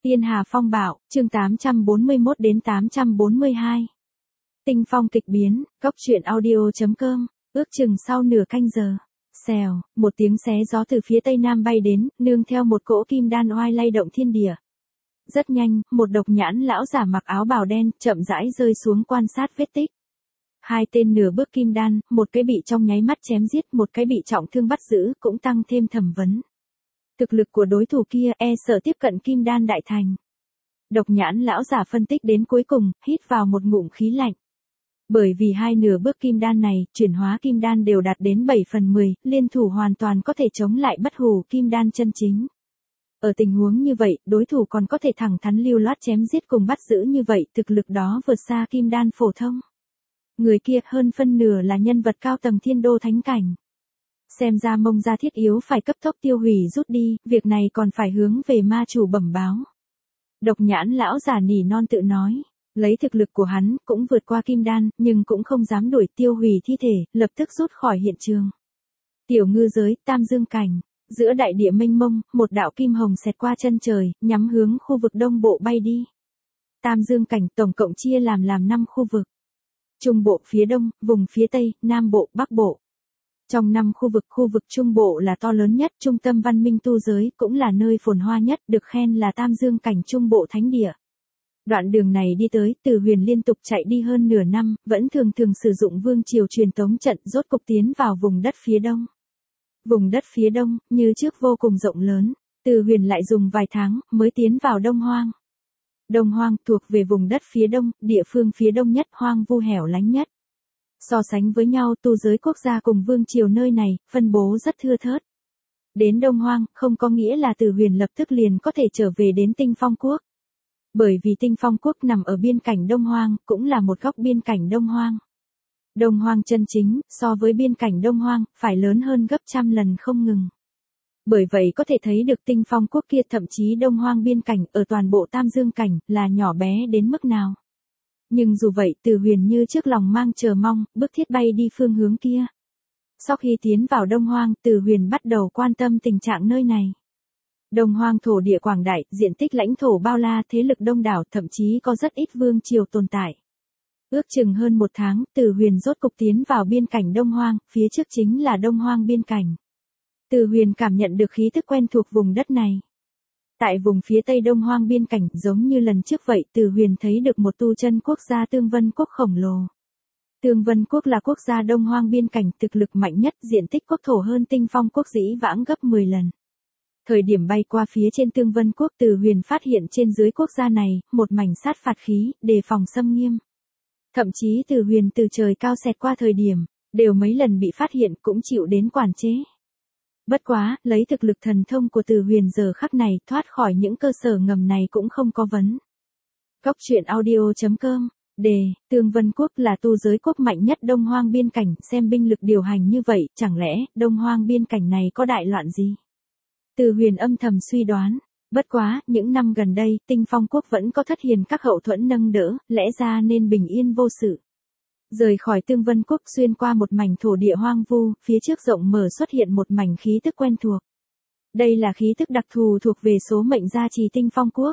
Tiên Hà Phong Bạo, chương 841 đến 842. Tinh phong kịch biến, cóc truyện audio.com, ước chừng sau nửa canh giờ. Xèo, một tiếng xé gió từ phía tây nam bay đến, nương theo một cỗ kim đan oai lay động thiên địa. Rất nhanh, một độc nhãn lão giả mặc áo bào đen, chậm rãi rơi xuống quan sát vết tích. Hai tên nửa bước kim đan, một cái bị trong nháy mắt chém giết, một cái bị trọng thương bắt giữ, cũng tăng thêm thẩm vấn. Thực lực của đối thủ kia sợ tiếp cận kim đan đại thành. Độc nhãn lão giả phân tích đến cuối cùng, hít vào một ngụm khí lạnh. Bởi vì hai nửa bước kim đan này, chuyển hóa kim đan đều đạt đến 7/10, liên thủ hoàn toàn có thể chống lại bất hủ kim đan chân chính. Ở tình huống như vậy, đối thủ còn có thể thẳng thắn lưu loát chém giết cùng bắt giữ như vậy, thực lực đó vượt xa kim đan phổ thông. Người kia hơn phân nửa là nhân vật cao tầng thiên đô thánh cảnh. Xem ra Mông gia thiết yếu phải cấp tốc tiêu hủy rút đi, việc này còn phải hướng về ma chủ bẩm báo. Độc nhãn lão giả nỉ non tự nói, lấy thực lực của hắn cũng vượt qua kim đan, nhưng cũng không dám đuổi tiêu hủy thi thể, lập tức rút khỏi hiện trường. Tiểu ngư giới, tam dương cảnh, giữa đại địa mênh mông, một đạo kim hồng xẹt qua chân trời, nhắm hướng khu vực đông bộ bay đi. Tam dương cảnh tổng cộng chia làm 5 khu vực. Trung bộ phía đông, vùng phía tây, nam bộ, bắc bộ. Trong 5 khu vực trung bộ là to lớn nhất, trung tâm văn minh tu giới, cũng là nơi phồn hoa nhất, được khen là tam dương cảnh trung bộ thánh địa. Đoạn đường này đi tới, Từ Huyền liên tục chạy đi hơn nửa năm, vẫn thường sử dụng vương triều truyền tống trận, rốt cục tiến vào vùng đất phía đông. Vùng đất phía đông, như trước vô cùng rộng lớn, Từ Huyền lại dùng vài tháng, mới tiến vào Đông Hoang. Đông Hoang thuộc về vùng đất phía đông, địa phương phía đông nhất, hoang vu hẻo lánh nhất. So sánh với nhau, tu giới quốc gia cùng vương triều nơi này, phân bố rất thưa thớt. Đến Đông Hoang, không có nghĩa là Từ Huyền lập tức liền có thể trở về đến Tinh Phong Quốc. Bởi vì Tinh Phong Quốc nằm ở biên cảnh Đông Hoang, cũng là một góc biên cảnh Đông Hoang. Đông Hoang chân chính, so với biên cảnh Đông Hoang, phải lớn hơn gấp trăm lần không ngừng. Bởi vậy có thể thấy được Tinh Phong Quốc kia, thậm chí Đông Hoang biên cảnh, ở toàn bộ Tam Dương Cảnh, là nhỏ bé đến mức nào. Nhưng dù vậy, Từ Huyền như trước lòng mang chờ mong, bước thiết bay đi phương hướng kia. Sau khi tiến vào Đông Hoang, Từ Huyền bắt đầu quan tâm tình trạng nơi này. Đông Hoang thổ địa quảng đại, diện tích lãnh thổ bao la, thế lực đông đảo, thậm chí có rất ít vương triều tồn tại. Ước chừng hơn 1 tháng, Từ Huyền rốt cục tiến vào biên cảnh Đông Hoang, phía trước chính là Đông Hoang biên cảnh. Từ Huyền cảm nhận được khí tức quen thuộc vùng đất này. Tại vùng phía tây Đông Hoang biên cảnh, giống như lần trước vậy, Từ Huyền thấy được một tu chân quốc gia Tương Vân Quốc khổng lồ. Tương Vân Quốc là quốc gia Đông Hoang biên cảnh, thực lực mạnh nhất, diện tích quốc thổ hơn Tinh Phong Quốc dĩ vãng gấp 10 lần. Thời điểm bay qua phía trên Tương Vân Quốc, Từ Huyền phát hiện trên dưới quốc gia này, một mảnh sát phạt khí, đề phòng xâm nghiêm. Thậm chí Từ Huyền từ trời cao xẹt qua thời điểm, đều mấy lần bị phát hiện, cũng chịu đến quản chế. Bất quá, lấy thực lực thần thông của Từ Huyền giờ khắc này, thoát khỏi những cơ sở ngầm này cũng không có vấn. Cóc truyện audio.com, đề, Tương Vân Quốc là tu giới quốc mạnh nhất Đông Hoang biên cảnh, xem binh lực điều hành như vậy, chẳng lẽ, Đông Hoang biên cảnh này có đại loạn gì? Từ Huyền âm thầm suy đoán. Bất quá, những năm gần đây, Tinh Phong Quốc vẫn có thất hiền các hậu thuẫn nâng đỡ, lẽ ra nên bình yên vô sự. Rời khỏi Tương Vân Quốc, xuyên qua một mảnh thổ địa hoang vu, phía trước rộng mở xuất hiện một mảnh khí tức quen thuộc. Đây là khí tức đặc thù thuộc về số mệnh gia trì Tinh Phong Quốc.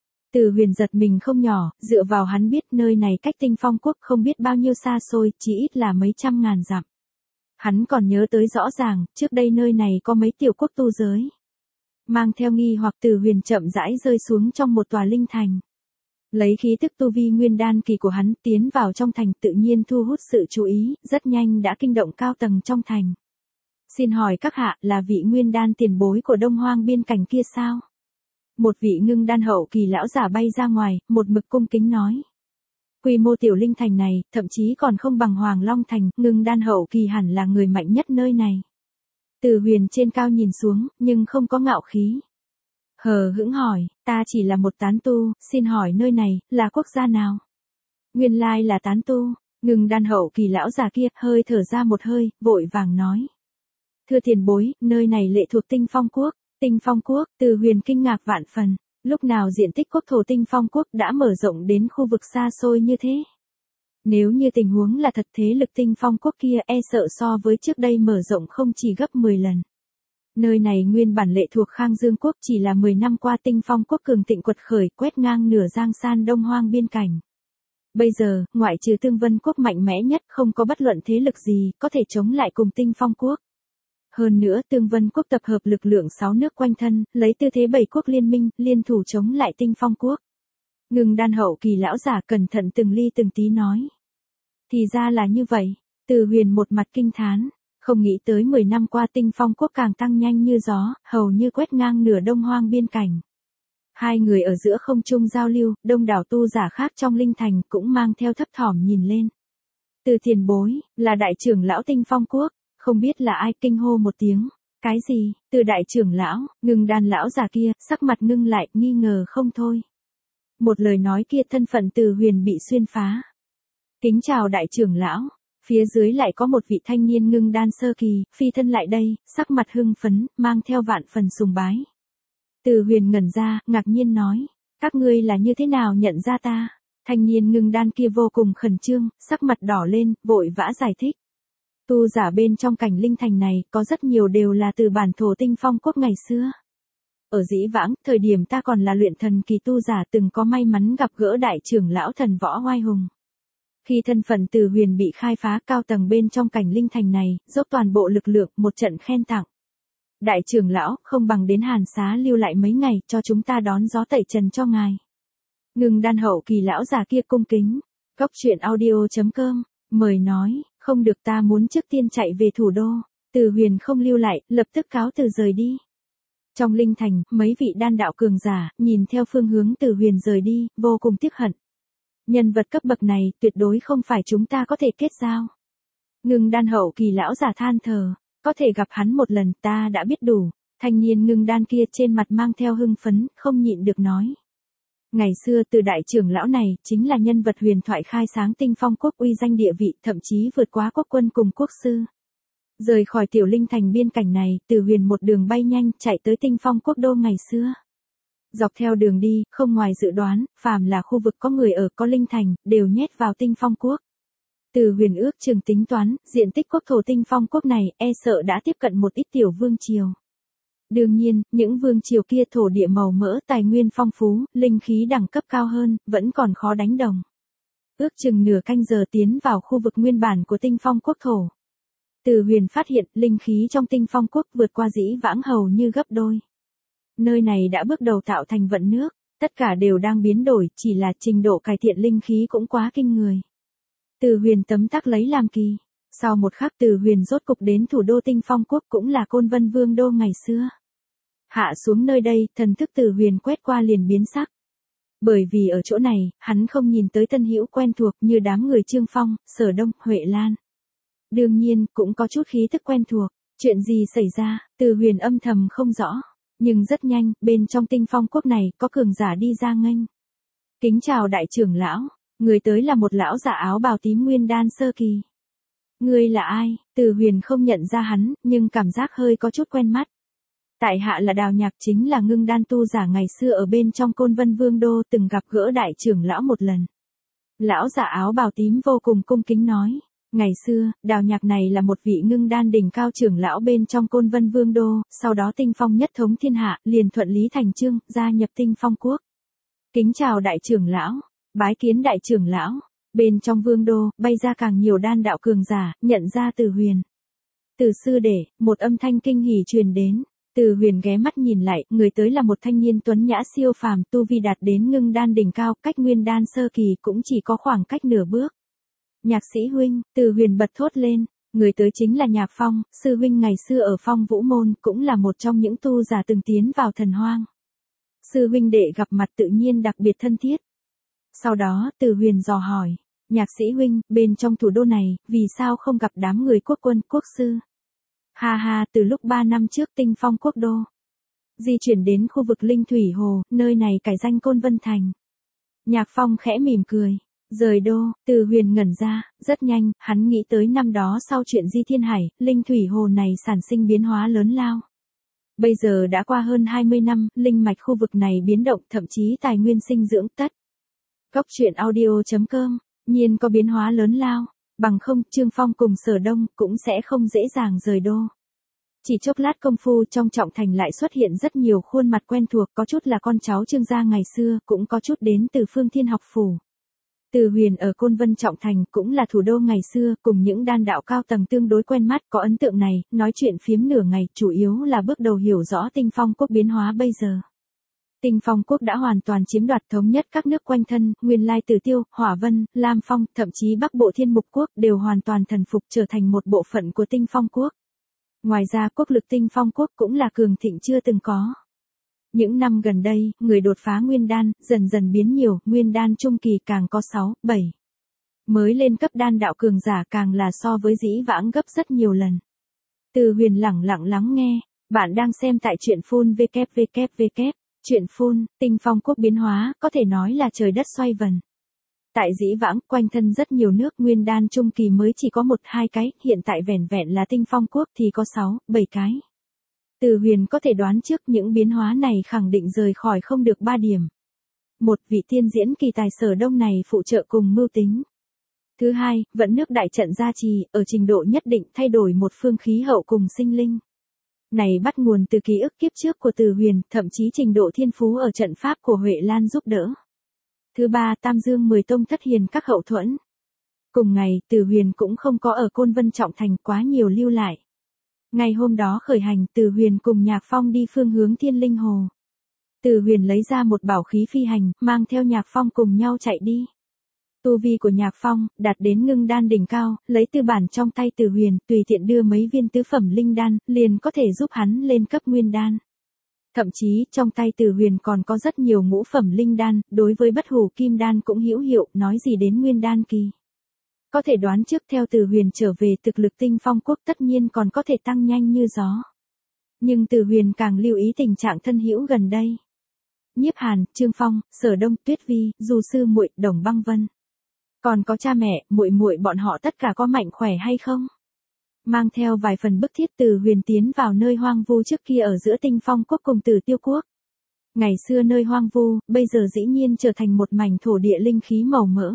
Từ Huyền giật mình không nhỏ, dựa vào hắn biết nơi này cách Tinh Phong Quốc không biết bao nhiêu xa xôi, chỉ ít là mấy trăm ngàn dặm. Hắn còn nhớ tới rõ ràng, trước đây nơi này có mấy tiểu quốc tu giới. Mang theo nghi hoặc, Từ Huyền chậm rãi rơi xuống trong một tòa linh thành. Lấy khí tức tu vi nguyên đan kỳ của hắn tiến vào trong thành, tự nhiên thu hút sự chú ý, rất nhanh đã kinh động cao tầng trong thành. Xin hỏi các hạ, là vị nguyên đan tiền bối của Đông Hoang biên cảnh kia sao? Một vị ngưng đan hậu kỳ lão giả bay ra ngoài, một mực cung kính nói. Quy mô tiểu linh thành này, thậm chí còn không bằng Hoàng Long thành, ngưng đan hậu kỳ hẳn là người mạnh nhất nơi này. Từ Huyền trên cao nhìn xuống, nhưng không có ngạo khí. Hờ hững hỏi, ta chỉ là một tán tu, xin hỏi nơi này, là quốc gia nào? Nguyên lai là tán tu, ngưng đan hậu kỳ lão già kia, hơi thở ra một hơi, vội vàng nói. Thưa tiền bối, nơi này lệ thuộc Tinh Phong Quốc. Tinh Phong Quốc, Từ Huyền kinh ngạc vạn phần, lúc nào diện tích quốc thổ Tinh Phong Quốc đã mở rộng đến khu vực xa xôi như thế? Nếu như tình huống là thật, thế lực Tinh Phong Quốc kia sợ so với trước đây mở rộng không chỉ gấp 10 lần. Nơi này nguyên bản lệ thuộc Khang Dương quốc, chỉ là 10 năm qua Tinh Phong quốc cường thịnh quật khởi, quét ngang nửa Giang San Đông Hoang biên cảnh. Bây giờ, ngoại trừ Tương Vân quốc mạnh mẽ nhất, không có bất luận thế lực gì có thể chống lại cùng Tinh Phong quốc. Hơn nữa Tương Vân quốc tập hợp lực lượng 6 nước quanh thân, lấy tư thế 7 quốc liên minh, liên thủ chống lại Tinh Phong quốc. Ngưng Đan hậu kỳ lão giả cẩn thận từng ly từng tí nói. Thì ra là như vậy, Từ Huyền một mặt kinh thán, không nghĩ tới 10 năm qua Tinh Phong quốc càng tăng nhanh như gió, hầu như quét ngang nửa Đông Hoang biên cảnh. Hai người ở giữa không trung giao lưu, đông đảo tu giả khác trong linh thành cũng mang theo thấp thỏm nhìn lên. Từ tiền bối, là đại trưởng lão Tinh Phong quốc, không biết là ai, kinh hô một tiếng. Cái gì, từ đại trưởng lão? Ngưng Đan lão già kia, sắc mặt ngưng lại, nghi ngờ không thôi. Một lời nói kia thân phận Từ Huyền bị xuyên phá. Kính chào đại trưởng lão. Phía dưới lại có một vị thanh niên ngưng đan sơ kỳ, phi thân lại đây, sắc mặt hưng phấn, mang theo vạn phần sùng bái. Từ Huyền ngẩn ra, ngạc nhiên nói, các ngươi là như thế nào nhận ra ta? Thanh niên ngưng đan kia vô cùng khẩn trương, sắc mặt đỏ lên, vội vã giải thích. Tu giả bên trong cảnh linh thành này, có rất nhiều đều là từ bản thổ Tinh Phong quốc ngày xưa. Ở dĩ vãng, thời điểm ta còn là luyện thần kỳ tu giả từng có may mắn gặp gỡ đại trưởng lão thần võ oai hùng. Khi thân phận Từ Huyền bị khai phá, cao tầng bên trong cảnh linh thành này, dốc toàn bộ lực lượng, một trận khen tặng. Đại trưởng lão, không bằng đến Hàn Xá lưu lại mấy ngày, cho chúng ta đón gió tẩy trần cho ngài. Ngưng Đan hậu kỳ lão già kia cung kính. Góc truyện audio.com, mời nói, không được, ta muốn trước tiên chạy về thủ đô. Từ Huyền không lưu lại, lập tức cáo từ rời đi. Trong linh thành, mấy vị đan đạo cường giả, nhìn theo phương hướng Từ Huyền rời đi, vô cùng tiếc hận. Nhân vật cấp bậc này, tuyệt đối không phải chúng ta có thể kết giao. Ngưng Đan hậu kỳ lão giả than thở, có thể gặp hắn một lần, ta đã biết đủ. Thanh niên ngưng đan kia trên mặt mang theo hưng phấn, không nhịn được nói. Ngày xưa từ đại trưởng lão này, chính là nhân vật huyền thoại khai sáng Tinh Phong quốc uy danh địa vị, thậm chí vượt quá quốc quân cùng quốc sư. Rời khỏi tiểu linh thành biên cảnh này, Từ Huyền một đường bay nhanh, chạy tới Tinh Phong quốc đô ngày xưa. Dọc theo đường đi, không ngoài dự đoán, phàm là khu vực có người ở có linh thành, đều nhét vào Tinh Phong quốc. Từ Huyền ước chừng tính toán, diện tích quốc thổ Tinh Phong quốc này, e sợ đã tiếp cận một ít tiểu vương triều. Đương nhiên, những vương triều kia thổ địa màu mỡ, tài nguyên phong phú, linh khí đẳng cấp cao hơn, vẫn còn khó đánh đồng. Ước chừng nửa canh giờ tiến vào khu vực nguyên bản của Tinh Phong quốc thổ. Từ Huyền phát hiện, linh khí trong Tinh Phong quốc vượt qua dĩ vãng hầu như gấp đôi. Nơi này đã bước đầu tạo thành vận nước, tất cả đều đang biến đổi, chỉ là trình độ cải thiện linh khí cũng quá kinh người. Từ Huyền tấm tắc lấy làm kỳ. Sau một khắc Từ Huyền rốt cục đến thủ đô Tinh Phong quốc, cũng là Côn Vân Vương đô ngày xưa. Hạ xuống nơi đây, thần thức Từ Huyền quét qua liền biến sắc. Bởi vì ở chỗ này, hắn không nhìn tới tân hữu quen thuộc như đám người Trương Phong, Sở Đông, Huệ Lan. Đương nhiên, cũng có chút khí thức quen thuộc. Chuyện gì xảy ra, Từ Huyền âm thầm không rõ. Nhưng rất nhanh, bên trong Tinh Phong quốc này, có cường giả đi ra nghênh. Kính chào đại trưởng lão, người tới là một lão giả áo bào tím nguyên đan sơ kỳ. Ngươi là ai? Từ Huyền không nhận ra hắn, nhưng cảm giác hơi có chút quen mắt. Tại hạ là Đào Nhạc, chính là ngưng đan tu giả ngày xưa ở bên trong Côn Vân Vương đô, từng gặp gỡ đại trưởng lão một lần. Lão giả áo bào tím vô cùng cung kính nói. Ngày xưa, Đào Nhạc này là một vị ngưng đan đỉnh cao trưởng lão bên trong Côn Vân Vương đô, sau đó Tinh Phong nhất thống thiên hạ, liền thuận lý thành chương, gia nhập Tinh Phong quốc. Kính chào đại trưởng lão, bái kiến đại trưởng lão. Bên trong vương đô, bay ra càng nhiều đan đạo cường giả, nhận ra Từ Huyền. Từ sư đệ, một âm thanh kinh hỉ truyền đến. Từ Huyền ghé mắt nhìn lại, người tới là một thanh niên tuấn nhã siêu phàm, tu vi đạt đến ngưng đan đỉnh cao, cách nguyên đan sơ kỳ cũng chỉ có khoảng cách nửa bước. Nhạc sĩ huynh, Từ Huyền bật thốt lên, người tới chính là Nhạc Phong, sư huynh ngày xưa ở Phong Vũ môn, cũng là một trong những tu giả từng tiến vào thần hoang. Sư huynh đệ gặp mặt tự nhiên đặc biệt thân thiết. Sau đó, Từ Huyền dò hỏi, Nhạc sĩ huynh, bên trong thủ đô này, vì sao không gặp đám người quốc quân, quốc sư? Ha ha, từ lúc 3 năm trước Tinh Phong quốc đô di chuyển đến khu vực Linh Thủy Hồ, nơi này cải danh Côn Vân Thành. Nhạc Phong khẽ mỉm cười. Rời đô, Từ Huyền ngẩn ra, rất nhanh, hắn nghĩ tới năm đó sau chuyện Di Thiên Hải, Linh Thủy Hồ này sản sinh biến hóa lớn lao. Bây giờ đã qua hơn 20 năm, linh mạch khu vực này biến động, thậm chí tài nguyên sinh dưỡng tất. Góc truyện audio.com, nhiên có biến hóa lớn lao, bằng không Trương Phong cùng Sở Đông cũng sẽ không dễ dàng rời đô. Chỉ chốc lát công phu trong Trọng Thành lại xuất hiện rất nhiều khuôn mặt quen thuộc, có chút là con cháu Trương gia ngày xưa, cũng có chút đến từ Phương Thiên học phủ. Từ Huyền ở Côn Vân Trọng Thành cũng là thủ đô ngày xưa, cùng những đan đạo cao tầng tương đối quen mắt, có ấn tượng này, nói chuyện phiếm nửa ngày, chủ yếu là bước đầu hiểu rõ Tinh Phong quốc biến hóa bây giờ. Tinh Phong quốc đã hoàn toàn chiếm đoạt thống nhất các nước quanh thân, nguyên lai Tử Tiêu, Hỏa Vân, Lam Phong, thậm chí Bắc Bộ Thiên Mục quốc đều hoàn toàn thần phục trở thành một bộ phận của Tinh Phong quốc. Ngoài ra quốc lực Tinh Phong quốc cũng là cường thịnh chưa từng có. Những năm gần đây, người đột phá nguyên đan, dần dần biến nhiều, nguyên đan trung kỳ càng có 6, 7. Mới lên cấp đan đạo cường giả càng là so với dĩ vãng gấp rất nhiều lần. Từ Huyền lẳng lặng lắng nghe, bạn đang xem tại truyện phun www. Truyện phun, Tinh Phong quốc biến hóa, có thể nói là trời đất xoay vần. Tại dĩ vãng, quanh thân rất nhiều nước nguyên đan trung kỳ mới chỉ có 1-2 cái, hiện tại vẻn vẹn là Tinh Phong quốc thì có 6, 7 cái. Từ Huyền có thể đoán trước những biến hóa này khẳng định rời khỏi không được 3 điểm. Một, vị tiên diễn kỳ tài Sở Đông này phụ trợ cùng mưu tính. Thứ hai, vận nước đại trận gia trì, ở trình độ nhất định thay đổi một phương khí hậu cùng sinh linh. Này bắt nguồn từ ký ức kiếp trước của Từ Huyền, thậm chí trình độ thiên phú ở trận pháp của Huệ Lan giúp đỡ. Thứ ba, Tam Dương 10 tông thất hiền các hậu thuẫn. Cùng ngày, Từ Huyền cũng không có ở Côn Vân Trọng Thành quá nhiều lưu lại. Ngày hôm đó khởi hành, Từ Huyền cùng Nhạc Phong đi phương hướng Thiên Linh Hồ. Từ Huyền lấy ra một bảo khí phi hành, mang theo Nhạc Phong cùng nhau chạy đi. Tu vi của Nhạc Phong đạt đến ngưng đan đỉnh cao, lấy tư bản trong tay Từ Huyền, tùy tiện đưa mấy viên tứ phẩm linh đan, liền có thể giúp hắn lên cấp nguyên đan. Thậm chí, trong tay Từ Huyền còn có rất nhiều ngũ phẩm linh đan, đối với bất hủ kim đan cũng hữu hiệu, nói gì đến nguyên đan kỳ. Có thể đoán trước theo Từ Huyền trở về thực lực Tinh Phong quốc tất nhiên còn có thể tăng nhanh như gió. Nhưng Từ Huyền càng lưu ý tình trạng thân hữu gần đây. Nhiếp Hàn, Trương Phong, Sở Đông, Tuyết Vi, Du Sư Muội, Đồng Băng Vân. Còn có cha mẹ, muội muội bọn họ tất cả có mạnh khỏe hay không? Mang theo vài phần bức thiết Từ Huyền tiến vào nơi hoang vu trước kia ở giữa Tinh Phong quốc cùng Tử Tiêu quốc. Ngày xưa nơi hoang vu, bây giờ dĩ nhiên trở thành một mảnh thổ địa linh khí màu mỡ.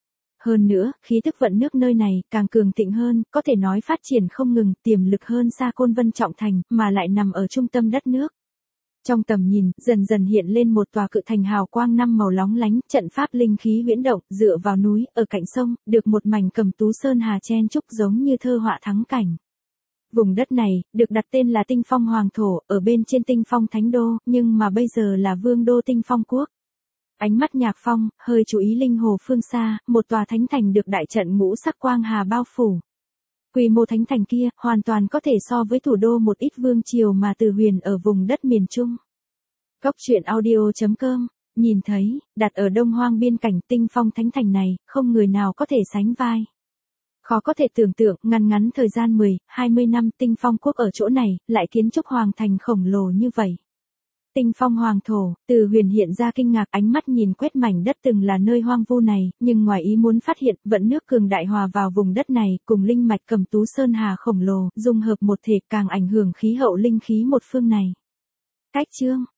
Hơn nữa, khí tức vận nước nơi này càng cường thịnh hơn, có thể nói phát triển không ngừng, tiềm lực hơn xa Côn Vân Trọng Thành, mà lại nằm ở trung tâm đất nước. Trong tầm nhìn, dần dần hiện lên một tòa cự thành hào quang 5 màu lóng lánh, trận pháp linh khí huyễn động, dựa vào núi, ở cạnh sông, được một mảnh Cầm Tú Sơn Hà chen trúc giống như thơ họa thắng cảnh. Vùng đất này, được đặt tên là Tinh Phong Hoàng Thổ, ở bên trên Tinh Phong Thánh Đô, nhưng mà bây giờ là Vương Đô Tinh Phong Quốc. Ánh mắt Nhạc Phong, hơi chú ý linh hồ phương xa, một tòa thánh thành được đại trận ngũ sắc quang hà bao phủ. Quy mô thánh thành kia, hoàn toàn có thể so với thủ đô một ít vương triều mà Từ Huyền ở vùng đất miền Trung. Góc truyện audio.com, nhìn thấy, đặt ở Đông Hoang biên cảnh Tinh Phong thánh thành này, không người nào có thể sánh vai. Khó có thể tưởng tượng, ngắn thời gian 10, 20 năm Tinh Phong quốc ở chỗ này, lại kiến trúc hoàng thành khổng lồ như vậy. Tinh Phong Hoàng Thổ, Từ Huyền hiện ra kinh ngạc, ánh mắt nhìn quét mảnh đất từng là nơi hoang vu này, nhưng ngoài ý muốn phát hiện, vận nước cường đại hòa vào vùng đất này, cùng linh mạch Cầm Tú Sơn Hà khổng lồ, dung hợp một thể càng ảnh hưởng khí hậu linh khí một phương này. Cách chương